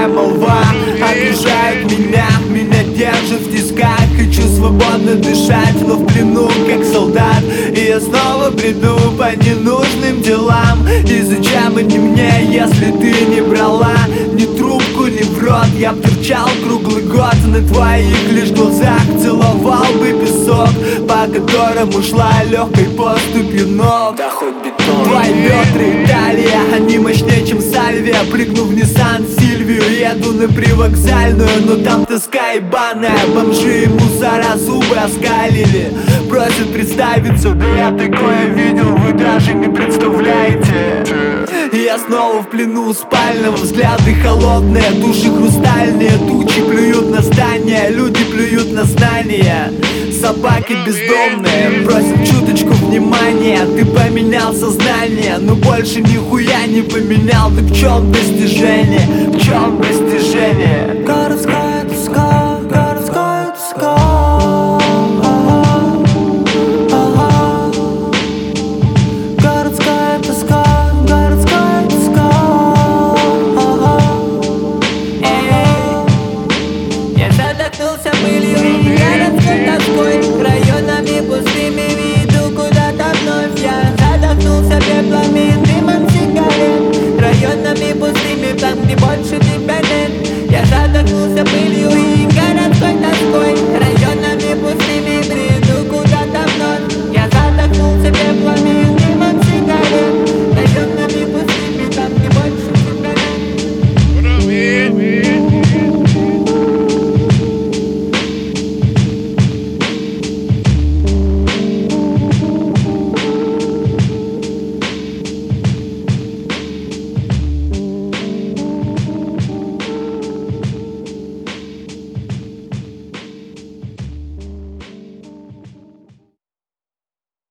молва окружает меня, меня держит в тисках. Хочу свободно дышать, но в плену, как солдат. И я снова бреду по ненужным делам. И зачем они мне, если ты не брала ни трубку, ни в рот? Я б торчал круглый год на твоих лишь глазах. Целовал бы песок, по которому шла легкой поступью ног. Да хоть бетон. Твои ветры Италия, они мощнее, чем сальвия. Прыгну в Nissan Сильвию, еду на привокзальную, но там тоска ебаная. Бомжи и мусора зубы оскалили, просят представиться. Да я такое видел, вы даже не представляете. Я снова в плену спального, взгляды холодные, души хрустальные. Тучи плюют на здания, люди плюют на знания. Собаки бездомные просят чуточку внимания. Ты поменял сознание, но больше нихуя не поменял. Так в чем достижение? В чем достижение?